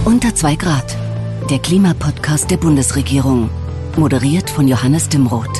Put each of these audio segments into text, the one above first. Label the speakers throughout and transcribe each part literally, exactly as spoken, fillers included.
Speaker 1: Unter zwei Grad, der Klimapodcast der Bundesregierung. Moderiert von Johannes Dimroth.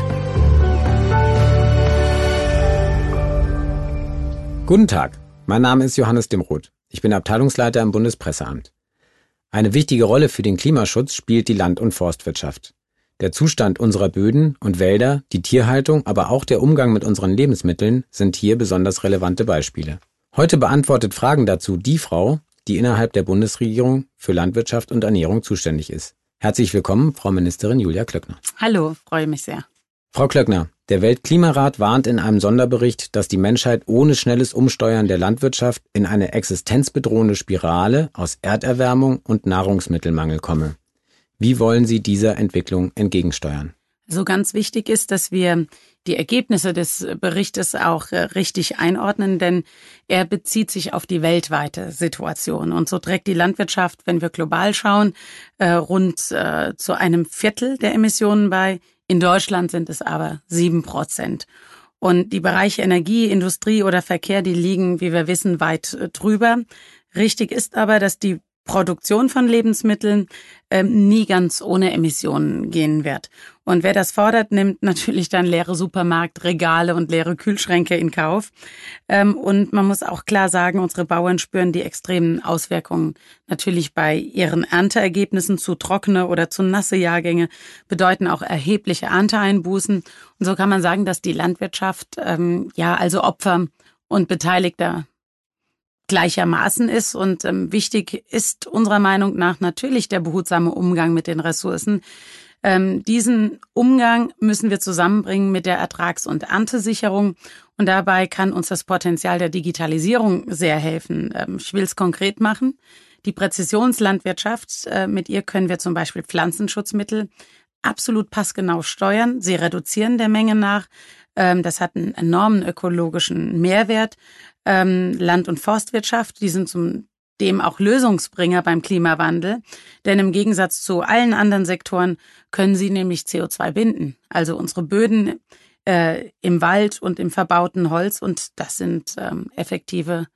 Speaker 2: Guten Tag, mein Name ist Johannes Dimroth. Ich bin Abteilungsleiter im Bundespresseamt. Eine wichtige Rolle für den Klimaschutz spielt die Land- und Forstwirtschaft. Der Zustand unserer Böden und Wälder, die Tierhaltung, aber auch der Umgang mit unseren Lebensmitteln sind hier besonders relevante Beispiele. Heute beantwortet Fragen dazu die Frau, die innerhalb der Bundesregierung für Landwirtschaft und Ernährung zuständig ist. Herzlich willkommen, Frau Ministerin Julia Klöckner.
Speaker 3: Hallo, freue mich sehr.
Speaker 2: Frau Klöckner, der Weltklimarat warnt in einem Sonderbericht, dass die Menschheit ohne schnelles Umsteuern der Landwirtschaft in eine existenzbedrohende Spirale aus Erderwärmung und Nahrungsmittelmangel komme. Wie wollen Sie dieser Entwicklung entgegensteuern?
Speaker 3: So ganz wichtig ist, dass wir die Ergebnisse des Berichtes auch richtig einordnen, denn er bezieht sich auf die weltweite Situation. Und so trägt die Landwirtschaft, wenn wir global schauen, rund zu einem Viertel der Emissionen bei. In Deutschland sind es aber sieben Prozent. Und die Bereiche Energie, Industrie oder Verkehr, die liegen, wie wir wissen, weit drüber. Richtig ist aber, dass die Produktion von Lebensmitteln ähm, nie ganz ohne Emissionen gehen wird. Und wer das fordert, nimmt natürlich dann leere Supermarktregale und leere Kühlschränke in Kauf. Ähm, und man muss auch klar sagen, unsere Bauern spüren die extremen Auswirkungen natürlich bei ihren Ernteergebnissen. Zu trockene oder zu nasse Jahrgänge bedeuten auch erhebliche Ernteeinbußen. Und so kann man sagen, dass die Landwirtschaft ähm, ja also Opfer und Beteiligter gleichermaßen ist. Und ähm, wichtig ist unserer Meinung nach natürlich der behutsame Umgang mit den Ressourcen. Ähm, diesen Umgang müssen wir zusammenbringen mit der Ertrags- und Erntesicherung. Und dabei kann uns das Potenzial der Digitalisierung sehr helfen. Ähm, ich will es konkret machen. Die Präzisionslandwirtschaft, äh, mit ihr können wir zum Beispiel Pflanzenschutzmittel absolut passgenau steuern. Sie reduzieren der Menge nach. Ähm, das hat einen enormen ökologischen Mehrwert. Ähm, Land- und Forstwirtschaft, die sind zum dem auch Lösungsbringer beim Klimawandel. Denn im Gegensatz zu allen anderen Sektoren können sie nämlich C O zwei binden. Also unsere Böden äh, im Wald und im verbauten Holz. Und das sind ähm, effektive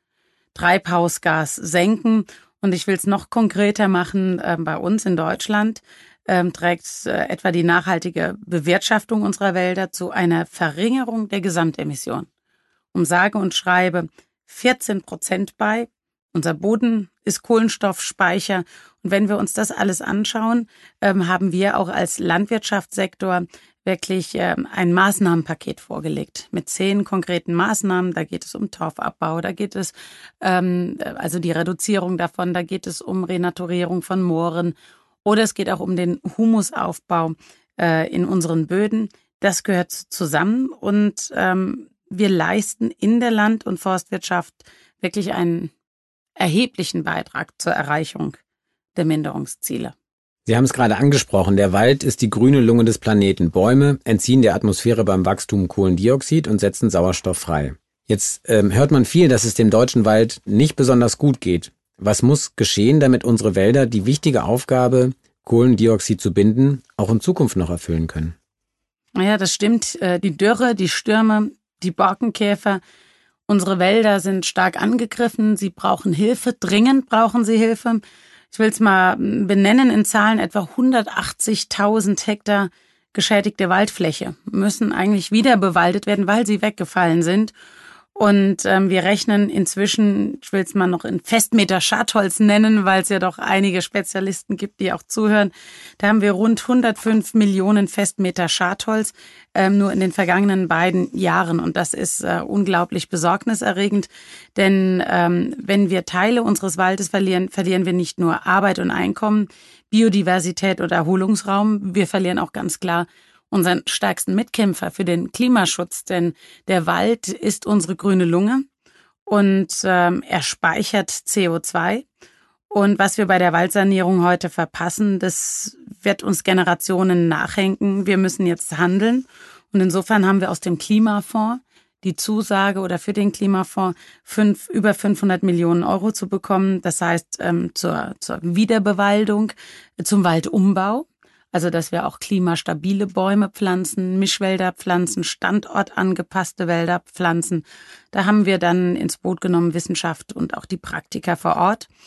Speaker 3: Treibhausgassenken. Und ich will es noch konkreter machen. Äh, bei uns in Deutschland ähm, trägt äh, etwa die nachhaltige Bewirtschaftung unserer Wälder zu einer Verringerung der Gesamtemission um sage und schreibe vierzehn Prozent bei. Unser Boden ist Kohlenstoffspeicher. Und wenn wir uns das alles anschauen, ähm, haben wir auch als Landwirtschaftssektor wirklich ähm, ein Maßnahmenpaket vorgelegt mit zehn konkreten Maßnahmen. Da geht es um Torfabbau, da geht es ähm, also die Reduzierung davon, da geht es um Renaturierung von Mooren oder es geht auch um den Humusaufbau äh, in unseren Böden. Das gehört zusammen und ähm, wir leisten in der Land- und Forstwirtschaft wirklich einen erheblichen Beitrag zur Erreichung der Minderungsziele.
Speaker 2: Sie haben es gerade angesprochen, der Wald ist die grüne Lunge des Planeten. Bäume entziehen der Atmosphäre beim Wachstum Kohlendioxid und setzen Sauerstoff frei. Jetzt ähm, hört man viel, dass es dem deutschen Wald nicht besonders gut geht. Was muss geschehen, damit unsere Wälder die wichtige Aufgabe, Kohlendioxid zu binden, auch in Zukunft noch erfüllen können?
Speaker 3: Ja, das stimmt. Die Dürre, die Stürme, die Borkenkäfer, unsere Wälder sind stark angegriffen. Sie brauchen Hilfe, dringend brauchen sie Hilfe. Ich will es mal benennen in Zahlen, etwa hundertachtzigtausend Hektar geschädigte Waldfläche müssen eigentlich wieder bewaldet werden, weil sie weggefallen sind. Und ähm, wir rechnen inzwischen, ich will es mal noch in Festmeter Schadholz nennen, weil es ja doch einige Spezialisten gibt, die auch zuhören. Da haben wir rund hundertfünf Millionen Festmeter Schadholz ähm, nur in den vergangenen beiden Jahren. Und das ist äh, unglaublich besorgniserregend, denn ähm, wenn wir Teile unseres Waldes verlieren, verlieren wir nicht nur Arbeit und Einkommen, Biodiversität oder Erholungsraum, wir verlieren auch ganz klar unseren stärksten Mitkämpfer für den Klimaschutz, denn der Wald ist unsere grüne Lunge und ähm, er speichert C O zwei. Und was wir bei der Waldsanierung heute verpassen, das wird uns Generationen nachhängen. Wir müssen jetzt handeln. Und insofern haben wir aus dem Klimafonds die Zusage oder für den Klimafonds fünf, über fünfhundert Millionen Euro zu bekommen. Das heißt ähm, zur, zur Wiederbewaldung, zum Waldumbau. Also, dass wir auch klimastabile Bäume pflanzen, Mischwälder pflanzen, standortangepasste Wälder pflanzen. Da haben wir dann ins Boot genommen Wissenschaft und auch die Praktiker vor Ort.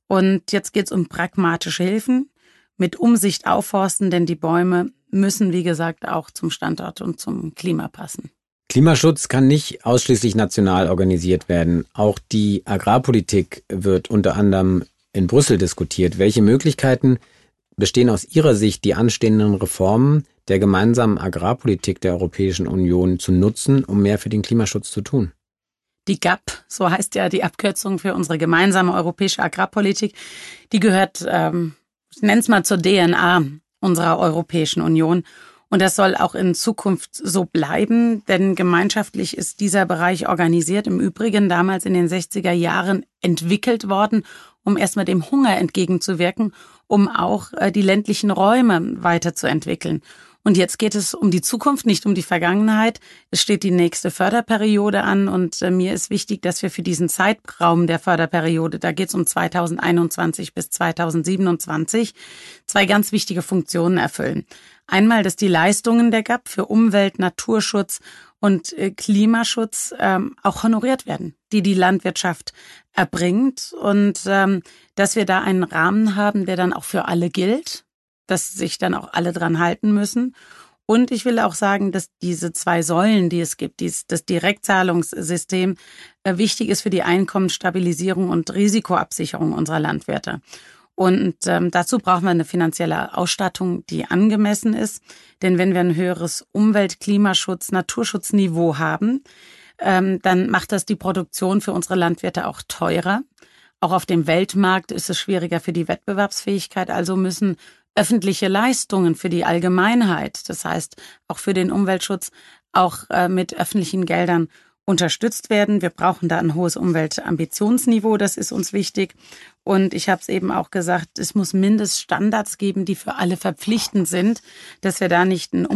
Speaker 3: Und jetzt geht es um pragmatische Hilfen, mit Umsicht aufforsten, denn die Bäume müssen, wie gesagt, auch zum Standort und zum Klima passen.
Speaker 2: Klimaschutz kann nicht ausschließlich national organisiert werden. Auch die Agrarpolitik wird unter anderem in Brüssel diskutiert. Welche Möglichkeiten bestehen aus Ihrer Sicht, die anstehenden Reformen der gemeinsamen Agrarpolitik der Europäischen Union zu nutzen, um mehr für den Klimaschutz zu tun?
Speaker 3: Die G A P, so heißt ja die Abkürzung für unsere gemeinsame europäische Agrarpolitik, die gehört, ähm, ich nenne es mal zur D N A unserer Europäischen Union. Und das soll auch in Zukunft so bleiben, denn gemeinschaftlich ist dieser Bereich organisiert. Im Übrigen damals in den sechziger Jahren entwickelt worden, um erstmal dem Hunger entgegenzuwirken, um auch die ländlichen Räume weiterzuentwickeln. Und jetzt geht es um die Zukunft, nicht um die Vergangenheit. Es steht die nächste Förderperiode an und äh, mir ist wichtig, dass wir für diesen Zeitraum der Förderperiode, da geht es um zweitausendeinundzwanzig bis zweitausendsiebenundzwanzig, zwei ganz wichtige Funktionen erfüllen. Einmal, dass die Leistungen der G A P für Umwelt, Naturschutz und äh, Klimaschutz ähm, auch honoriert werden, die die Landwirtschaft erbringt und ähm, dass wir da einen Rahmen haben, der dann auch für alle gilt, dass sich dann auch alle dran halten müssen. Und ich will auch sagen, dass diese zwei Säulen, die es gibt, dies, das Direktzahlungssystem, äh, wichtig ist für die Einkommensstabilisierung und Risikoabsicherung unserer Landwirte. Und ähm, dazu brauchen wir eine finanzielle Ausstattung, die angemessen ist. Denn wenn wir ein höheres Umwelt-, Klimaschutz-, Naturschutzniveau haben, ähm, dann macht das die Produktion für unsere Landwirte auch teurer. Auch auf dem Weltmarkt ist es schwieriger für die Wettbewerbsfähigkeit. Also müssen öffentliche Leistungen für die Allgemeinheit, das heißt auch für den Umweltschutz, auch äh, mit öffentlichen Geldern unterstützt werden. Wir brauchen da ein hohes Umweltambitionsniveau, das ist uns wichtig. Und ich habe es eben auch gesagt, es muss Mindeststandards geben, die für alle verpflichtend sind, dass wir da nicht ein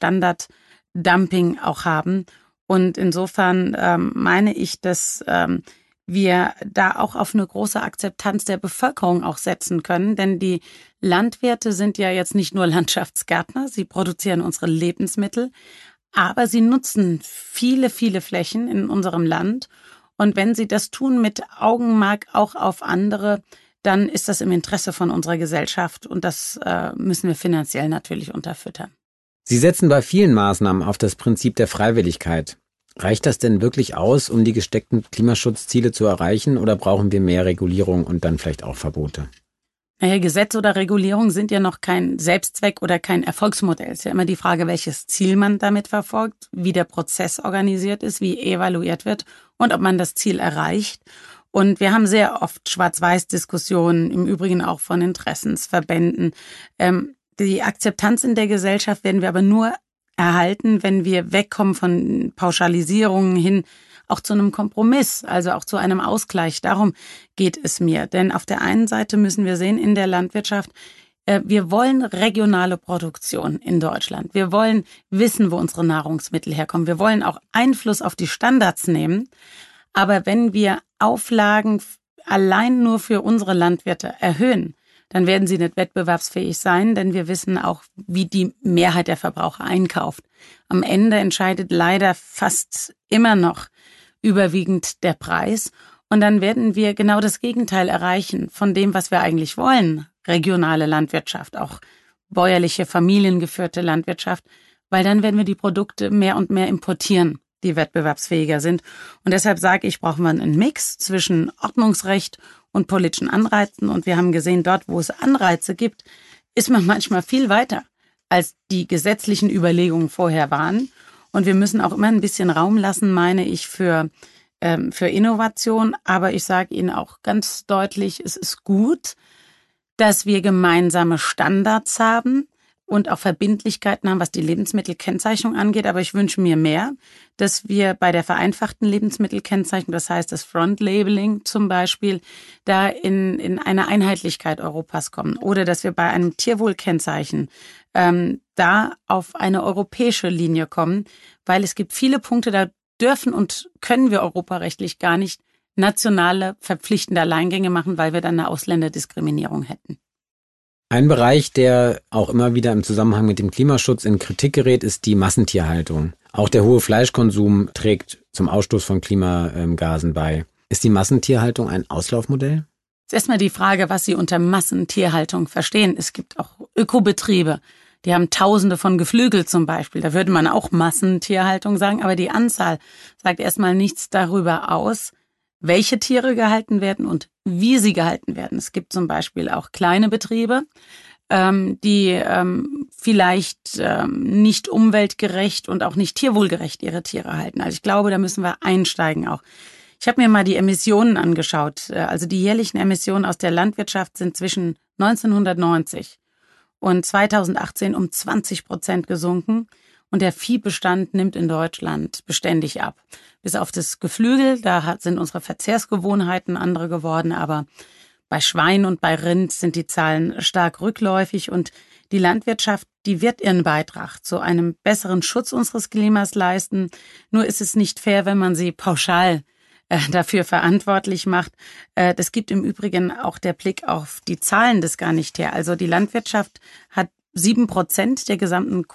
Speaker 3: Umweltstandard-Dumping auch haben. Und insofern ähm, meine ich, dass ähm, wir da auch auf eine große Akzeptanz der Bevölkerung auch setzen können. Denn die Landwirte sind ja jetzt nicht nur Landschaftsgärtner, sie produzieren unsere Lebensmittel, aber sie nutzen viele, viele Flächen in unserem Land. Und wenn sie das tun mit Augenmerk auch auf andere, dann ist das im Interesse von unserer Gesellschaft und das äh, müssen wir finanziell natürlich unterfüttern.
Speaker 2: Sie setzen bei vielen Maßnahmen auf das Prinzip der Freiwilligkeit. Reicht das denn wirklich aus, um die gesteckten Klimaschutzziele zu erreichen, oder brauchen wir mehr Regulierung und dann vielleicht auch Verbote?
Speaker 3: Naja, Gesetz oder Regulierung sind ja noch kein Selbstzweck oder kein Erfolgsmodell. Es ist ja immer die Frage, welches Ziel man damit verfolgt, wie der Prozess organisiert ist, wie evaluiert wird und ob man das Ziel erreicht. Und wir haben sehr oft Schwarz-Weiß-Diskussionen, im Übrigen auch von Interessensverbänden. Ähm, die Akzeptanz in der Gesellschaft werden wir aber nur erhalten, wenn wir wegkommen von Pauschalisierungen hin auch zu einem Kompromiss, also auch zu einem Ausgleich. Darum geht es mir. Denn auf der einen Seite müssen wir sehen, in der Landwirtschaft, äh, wir wollen regionale Produktion in Deutschland. Wir wollen wissen, wo unsere Nahrungsmittel herkommen. Wir wollen auch Einfluss auf die Standards nehmen. Aber wenn wir Auflagen allein nur für unsere Landwirte erhöhen, dann werden sie nicht wettbewerbsfähig sein, denn wir wissen auch, wie die Mehrheit der Verbraucher einkauft. Am Ende entscheidet leider fast immer noch überwiegend der Preis. Und dann werden wir genau das Gegenteil erreichen von dem, was wir eigentlich wollen. Regionale Landwirtschaft, auch bäuerliche, familiengeführte Landwirtschaft, weil dann werden wir die Produkte mehr und mehr importieren, die wettbewerbsfähiger sind. Und deshalb sage ich, brauchen wir einen Mix zwischen Ordnungsrecht und politischen Anreizen. Und wir haben gesehen, dort, wo es Anreize gibt, ist man manchmal viel weiter, als die gesetzlichen Überlegungen vorher waren. Und wir müssen auch immer ein bisschen Raum lassen, meine ich, für, ähm, für Innovation. Aber ich sage Ihnen auch ganz deutlich, es ist gut, dass wir gemeinsame Standards haben und auch Verbindlichkeiten haben, was die Lebensmittelkennzeichnung angeht. Aber ich wünsche mir mehr, dass wir bei der vereinfachten Lebensmittelkennzeichnung, das heißt das Front-Labeling zum Beispiel, da in, in eine Einheitlichkeit Europas kommen. Oder dass wir bei einem Tierwohlkennzeichen ähm, da auf eine europäische Linie kommen, weil es gibt viele Punkte, da dürfen und können wir europarechtlich gar nicht nationale verpflichtende Alleingänge machen, weil wir dann eine Ausländerdiskriminierung hätten.
Speaker 2: Ein Bereich, der auch immer wieder im Zusammenhang mit dem Klimaschutz in Kritik gerät, ist die Massentierhaltung. Auch der hohe Fleischkonsum trägt zum Ausstoß von Klimagasen bei. Ist die Massentierhaltung ein Auslaufmodell?
Speaker 3: erstmal die Frage, was Sie unter Massentierhaltung verstehen. Es gibt auch Ökobetriebe, die haben Tausende von Geflügel zum Beispiel. Da würde man auch Massentierhaltung sagen, aber die Anzahl sagt erstmal nichts darüber aus, welche Tiere gehalten werden und wie sie gehalten werden. Es gibt zum Beispiel auch kleine Betriebe, ähm, die ähm, vielleicht ähm, nicht umweltgerecht und auch nicht tierwohlgerecht ihre Tiere halten. Also ich glaube, da müssen wir einsteigen auch. Ich habe mir mal die Emissionen angeschaut. Also die jährlichen Emissionen aus der Landwirtschaft sind zwischen neunzehnhundertneunzig und zweitausendachtzehn um zwanzig Prozent gesunken. Und der Viehbestand nimmt in Deutschland beständig ab. Bis auf das Geflügel, da sind unsere Verzehrsgewohnheiten andere geworden. Aber bei Schwein und bei Rind sind die Zahlen stark rückläufig. Und die Landwirtschaft, die wird ihren Beitrag zu einem besseren Schutz unseres Klimas leisten. Nur ist es nicht fair, wenn man sie pauschal dafür verantwortlich macht. Das gibt im Übrigen auch der Blick auf die Zahlen das gar nicht her. Also die Landwirtschaft hat sieben Prozent der gesamten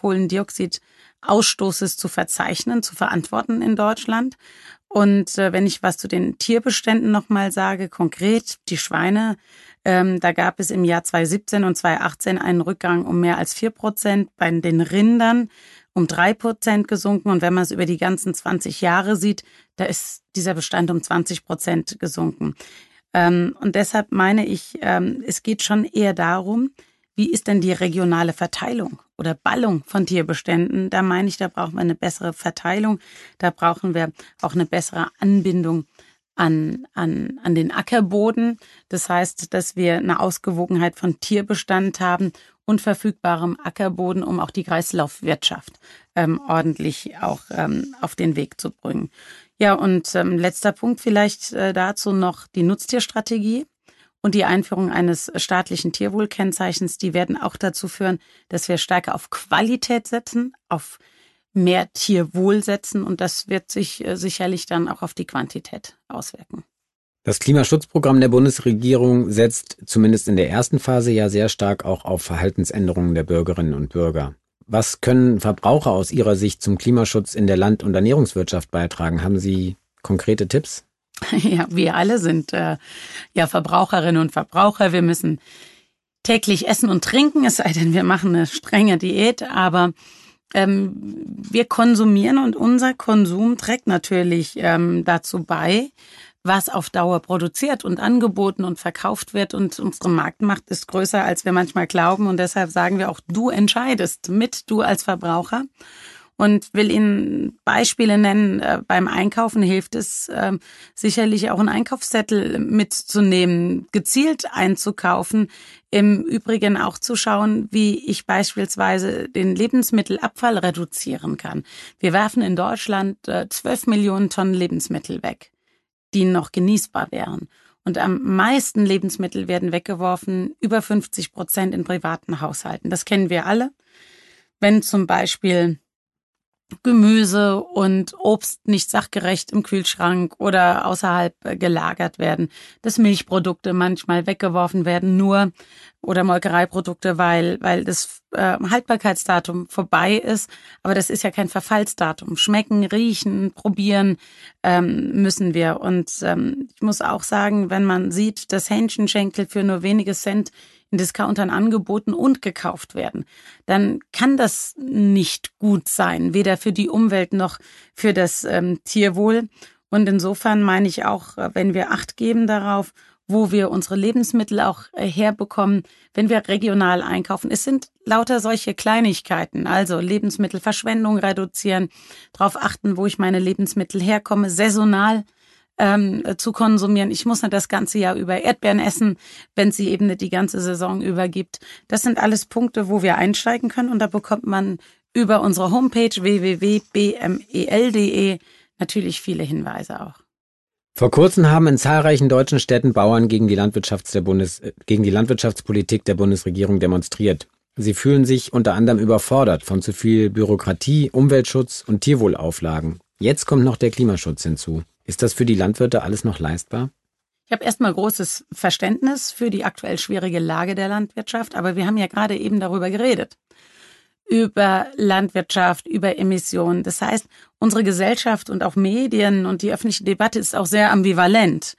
Speaker 3: Kohlendioxidausstoßes zu verzeichnen, zu verantworten in Deutschland. Und wenn ich was zu den Tierbeständen nochmal sage, konkret die Schweine, ähm, da gab es im Jahr zweitausendsiebzehn und zweitausendachtzehn einen Rückgang um mehr als vier Prozent, bei den Rindern um drei Prozent gesunken. Und wenn man es über die ganzen zwanzig Jahre sieht, da ist dieser Bestand um zwanzig Prozent gesunken. Ähm, und deshalb meine ich, ähm, es geht schon eher darum, wie ist denn die regionale Verteilung oder Ballung von Tierbeständen? Da meine ich, da brauchen wir eine bessere Verteilung. Da brauchen wir auch eine bessere Anbindung an, an, an den Ackerboden. Das heißt, dass wir eine Ausgewogenheit von Tierbestand haben und verfügbarem Ackerboden, um auch die Kreislaufwirtschaft ähm, ordentlich auch ähm, auf den Weg zu bringen. Ja, und ähm, letzter Punkt vielleicht äh, dazu noch die Nutztierstrategie und die Einführung eines staatlichen Tierwohlkennzeichens. Die werden auch dazu führen, dass wir stärker auf Qualität setzen, auf mehr Tierwohl setzen, und das wird sich äh, sicherlich dann auch auf die Quantität auswirken.
Speaker 2: Das Klimaschutzprogramm der Bundesregierung setzt zumindest in der ersten Phase ja sehr stark auch auf Verhaltensänderungen der Bürgerinnen und Bürger. Was können Verbraucher aus Ihrer Sicht zum Klimaschutz in der Land- und Ernährungswirtschaft beitragen? Haben Sie konkrete Tipps?
Speaker 3: Ja, wir alle sind äh, ja Verbraucherinnen und Verbraucher. Wir müssen täglich essen und trinken, es sei denn, wir machen eine strenge Diät, aber ähm, wir konsumieren, und unser Konsum trägt natürlich ähm, dazu bei, was auf Dauer produziert und angeboten und verkauft wird, und unsere Marktmacht ist größer, als wir manchmal glauben, und deshalb sagen wir auch, du entscheidest mit, du als Verbraucher. Und will Ihnen Beispiele nennen. Beim Einkaufen hilft es äh, sicherlich auch, einen Einkaufszettel mitzunehmen, gezielt einzukaufen. Im Übrigen auch zu schauen, wie ich beispielsweise den Lebensmittelabfall reduzieren kann. Wir werfen in Deutschland zwölf äh, Millionen Tonnen Lebensmittel weg, die noch genießbar wären. Und am meisten Lebensmittel werden weggeworfen, über fünfzig Prozent in privaten Haushalten. Das kennen wir alle. Wenn zum Beispiel Gemüse und Obst nicht sachgerecht im Kühlschrank oder außerhalb gelagert werden, dass Milchprodukte manchmal weggeworfen werden, nur oder Molkereiprodukte, weil weil das äh, Haltbarkeitsdatum vorbei ist. Aber das ist ja kein Verfallsdatum. Schmecken, riechen, probieren ähm, müssen wir. Und ähm, ich muss auch sagen, wenn man sieht, dass Hähnchenschenkel für nur wenige Cent in Discountern angeboten und gekauft werden, dann kann das nicht gut sein, weder für die Umwelt noch für das ähm, Tierwohl. Und insofern meine ich auch, wenn wir Acht geben darauf, wo wir unsere Lebensmittel auch äh, herbekommen, wenn wir regional einkaufen. Es sind lauter solche Kleinigkeiten, also Lebensmittelverschwendung reduzieren, darauf achten, wo ich meine Lebensmittel herkomme, saisonal Ähm, zu konsumieren. Ich muss nicht das ganze Jahr über Erdbeeren essen, wenn es sie eben nicht die ganze Saison über gibt. Das sind alles Punkte, wo wir einsteigen können, und da bekommt man über unsere Homepage w w w punkt b m e l punkt d e natürlich viele Hinweise auch.
Speaker 2: Vor kurzem haben in zahlreichen deutschen Städten Bauern gegen die Landwirtschafts- der Bundes- gegen die Landwirtschaftspolitik der Bundesregierung demonstriert. Sie fühlen sich unter anderem überfordert von zu viel Bürokratie, Umweltschutz und Tierwohlauflagen. Jetzt kommt noch der Klimaschutz hinzu. Ist das für die Landwirte alles noch leistbar?
Speaker 3: Ich habe erstmal großes Verständnis für die aktuell schwierige Lage der Landwirtschaft, aber wir haben ja gerade eben darüber geredet. Über Landwirtschaft, über Emissionen. Das heißt, unsere Gesellschaft und auch Medien und die öffentliche Debatte ist auch sehr ambivalent.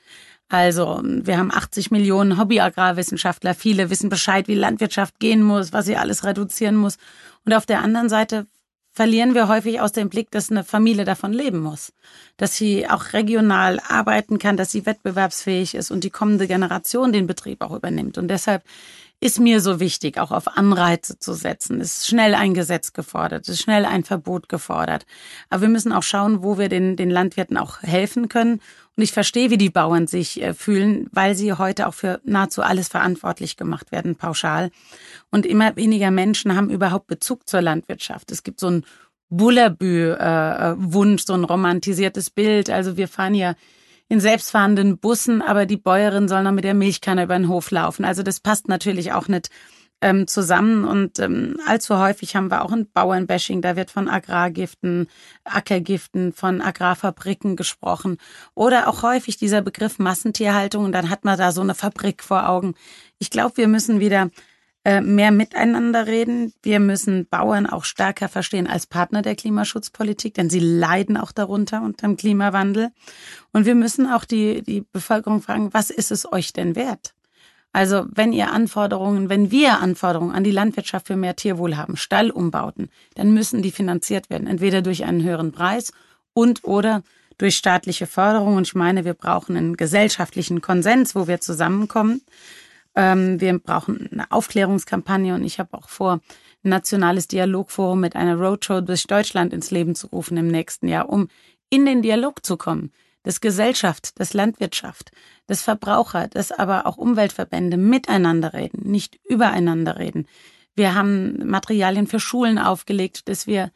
Speaker 3: Also wir haben achtzig Millionen Hobby-Agrarwissenschaftler. Viele wissen Bescheid, wie Landwirtschaft gehen muss, was sie alles reduzieren muss. Und auf der anderen Seite verlieren wir häufig aus dem Blick, dass eine Familie davon leben muss. Dass sie auch regional arbeiten kann, dass sie wettbewerbsfähig ist und die kommende Generation den Betrieb auch übernimmt. Und deshalb ist mir so wichtig, auch auf Anreize zu setzen. Es ist schnell ein Gesetz gefordert, es ist schnell ein Verbot gefordert. Aber wir müssen auch schauen, wo wir den, den Landwirten auch helfen können. Und ich verstehe, wie die Bauern sich äh, fühlen, weil sie heute auch für nahezu alles verantwortlich gemacht werden, pauschal. Und immer weniger Menschen haben überhaupt Bezug zur Landwirtschaft. Es gibt so ein Bullabü-Wunsch, äh, so ein romantisiertes Bild. Also wir fahren ja in selbstfahrenden Bussen, aber die Bäuerin soll noch mit der Milchkanne über den Hof laufen. Also das passt natürlich auch nicht ähm, zusammen. Und ähm, allzu häufig haben wir auch ein Bauernbashing. Da wird von Agrargiften, Ackergiften, von Agrarfabriken gesprochen. Oder auch häufig dieser Begriff Massentierhaltung. Und dann hat man da so eine Fabrik vor Augen. Ich glaube, wir müssen wieder äh, mehr miteinander reden. Wir müssen Bauern auch stärker verstehen als Partner der Klimaschutzpolitik, denn sie leiden auch darunter unter dem Klimawandel. Und wir müssen auch die, die Bevölkerung fragen, was ist es euch denn wert? Also wenn ihr Anforderungen, wenn wir Anforderungen an die Landwirtschaft für mehr Tierwohl haben, Stallumbauten, dann müssen die finanziert werden, entweder durch einen höheren Preis und oder durch staatliche Förderung. Und ich meine, wir brauchen einen gesellschaftlichen Konsens, wo wir zusammenkommen. Ähm, wir brauchen eine Aufklärungskampagne und ich habe auch vor, ein nationales Dialogforum mit einer Roadshow durch Deutschland ins Leben zu rufen im nächsten Jahr, um in den Dialog zu kommen. Dass Gesellschaft, dass Landwirtschaft, dass Verbraucher, dass aber auch Umweltverbände miteinander reden, nicht übereinander reden. Wir haben Materialien für Schulen aufgelegt, dass wir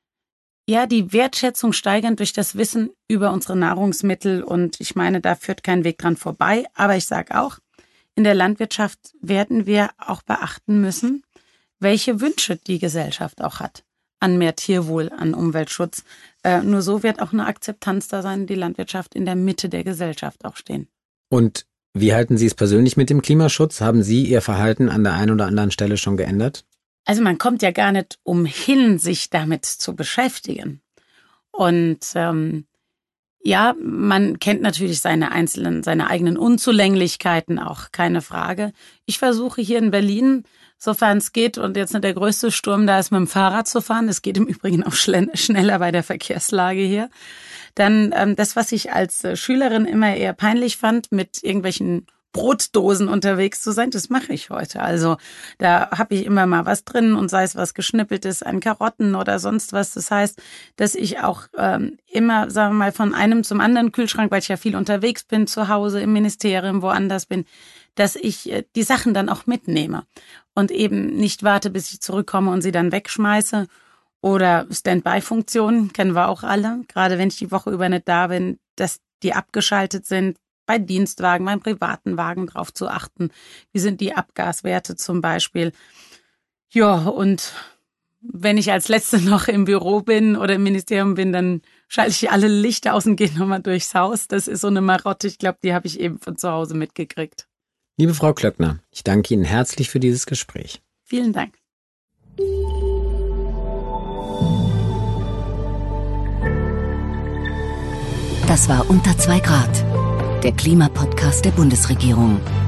Speaker 3: ja die Wertschätzung steigern durch das Wissen über unsere Nahrungsmittel. Und ich meine, da führt kein Weg dran vorbei. Aber ich sage auch, in der Landwirtschaft werden wir auch beachten müssen, welche Wünsche die Gesellschaft auch hat an mehr Tierwohl, an Umweltschutz. Äh, nur so wird auch eine Akzeptanz da sein, die Landwirtschaft in der Mitte der Gesellschaft auch stehen.
Speaker 2: Und wie halten Sie es persönlich mit dem Klimaschutz? Haben Sie Ihr Verhalten an der einen oder anderen Stelle schon geändert?
Speaker 3: Also man kommt ja gar nicht umhin, sich damit zu beschäftigen. Und ähm, ja, man kennt natürlich seine einzelnen, seine eigenen Unzulänglichkeiten auch, keine Frage. Ich versuche hier in Berlin, sofern es geht, und jetzt nicht der größte Sturm da ist, mit dem Fahrrad zu fahren. Es geht im Übrigen auch schneller bei der Verkehrslage hier. Dann ähm, das, was ich als äh, Schülerin immer eher peinlich fand, mit irgendwelchen Brotdosen unterwegs zu sein, das mache ich heute. Also da habe ich immer mal was drin und sei es was Geschnippeltes an Karotten oder sonst was. Das heißt, dass ich auch ähm, immer, sagen wir mal, von einem zum anderen Kühlschrank, weil ich ja viel unterwegs bin, zu Hause, im Ministerium, woanders bin, dass ich äh, die Sachen dann auch mitnehme und eben nicht warte, bis ich zurückkomme und sie dann wegschmeiße. Oder Standby-Funktionen, kennen wir auch alle, gerade wenn ich die Woche über nicht da bin, dass die abgeschaltet sind, bei Dienstwagen, beim privaten Wagen drauf zu achten. Wie sind die Abgaswerte zum Beispiel? Ja, und wenn ich als Letzte noch im Büro bin oder im Ministerium bin, dann schalte ich alle Lichter aus und gehe nochmal durchs Haus. Das ist so eine Marotte, ich glaube, die habe ich eben von zu Hause mitgekriegt.
Speaker 2: Liebe Frau Klöckner, ich danke Ihnen herzlich für dieses Gespräch.
Speaker 3: Vielen Dank.
Speaker 1: Das war Unter zwei Grad, der Klimapodcast der Bundesregierung.